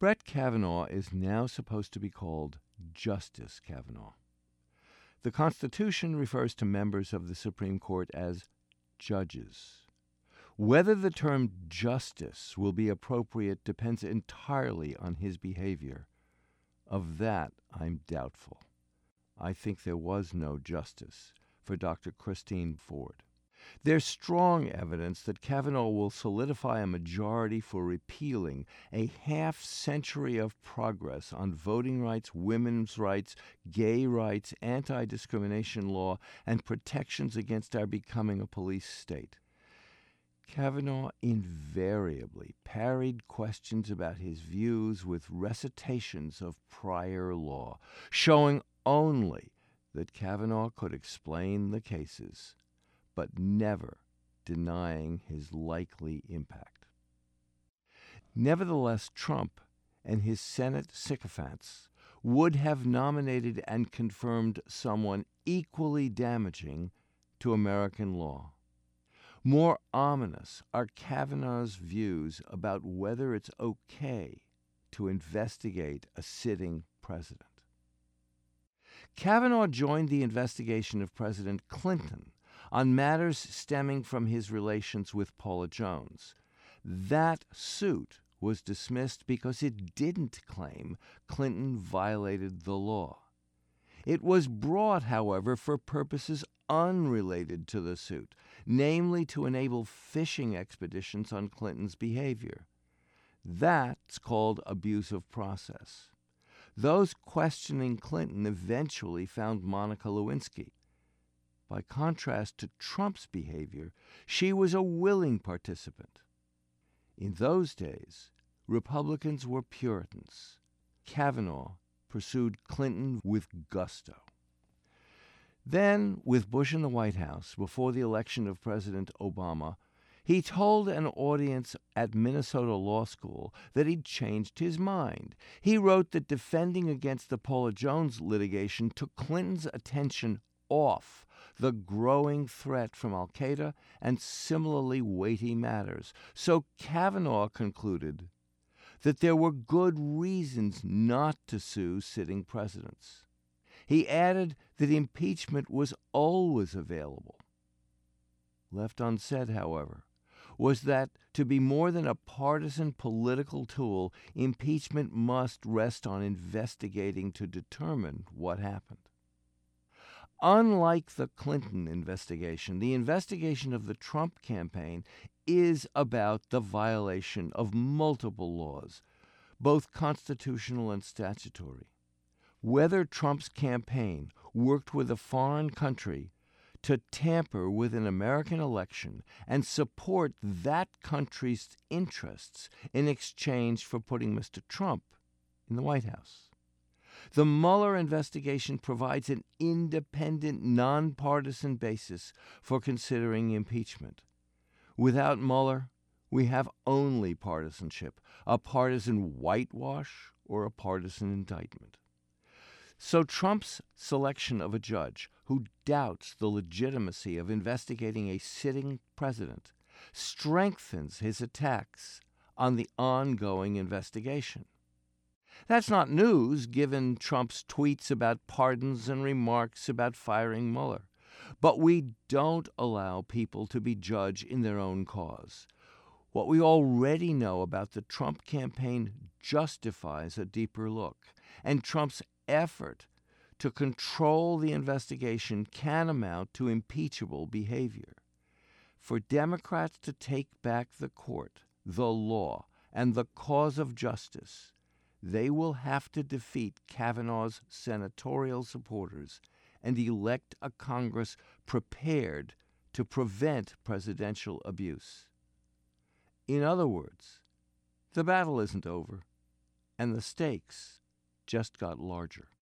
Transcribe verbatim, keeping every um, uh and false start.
Brett Kavanaugh is now supposed to be called Justice Kavanaugh. The Constitution refers to members of the Supreme Court as judges. Whether the term justice will be appropriate depends entirely on his behavior. Of that, I'm doubtful. I think there was no justice for Doctor Christine Ford. There's strong evidence that Kavanaugh will solidify a majority for repealing a half-century of progress on voting rights, women's rights, gay rights, anti-discrimination law, and protections against our becoming a police state. Kavanaugh invariably parried questions about his views with recitations of prior law, showing only that Kavanaugh could explain the cases, but never denying his likely impact. Nevertheless, Trump and his Senate sycophants would have nominated and confirmed someone equally damaging to American law. More ominous are Kavanaugh's views about whether it's okay to investigate a sitting president. Kavanaugh joined the investigation of President Clinton on matters stemming from his relations with Paula Jones. That suit was dismissed because it didn't claim Clinton violated the law. It was brought, however, for purposes unrelated to the suit, namely to enable fishing expeditions on Clinton's behavior. That's called abuse of process. Those questioning Clinton eventually found Monica Lewinsky. By contrast to Trump's behavior, she was a willing participant. In those days, Republicans were Puritans. Kavanaugh pursued Clinton with gusto. Then, with Bush in the White House, before the election of President Obama, he told an audience at Minnesota Law School that he'd changed his mind. He wrote that defending against the Paula Jones litigation took Clinton's attention off the growing threat from al-Qaeda and similarly weighty matters. So Kavanaugh concluded that there were good reasons not to sue sitting presidents. He added that impeachment was always available. Left unsaid, however, was that to be more than a partisan political tool, impeachment must rest on investigating to determine what happened. Unlike the Clinton investigation, the investigation of the Trump campaign is about the violation of multiple laws, both constitutional and statutory. Whether Trump's campaign worked with a foreign country to tamper with an American election and support that country's interests in exchange for putting Mister Trump in the White House. The Mueller investigation provides an independent, nonpartisan basis for considering impeachment. Without Mueller, we have only partisanship, a partisan whitewash or a partisan indictment. So Trump's selection of a judge who doubts the legitimacy of investigating a sitting president strengthens his attacks on the ongoing investigation. That's not news, given Trump's tweets about pardons and remarks about firing Mueller. But we don't allow people to be judged in their own cause. What we already know about the Trump campaign justifies a deeper look, and Trump's effort to control the investigation can amount to impeachable behavior. For Democrats to take back the court, the law, and the cause of justice, they will have to defeat Kavanaugh's senatorial supporters and elect a Congress prepared to prevent presidential abuse. In other words, the battle isn't over, and the stakes just got larger.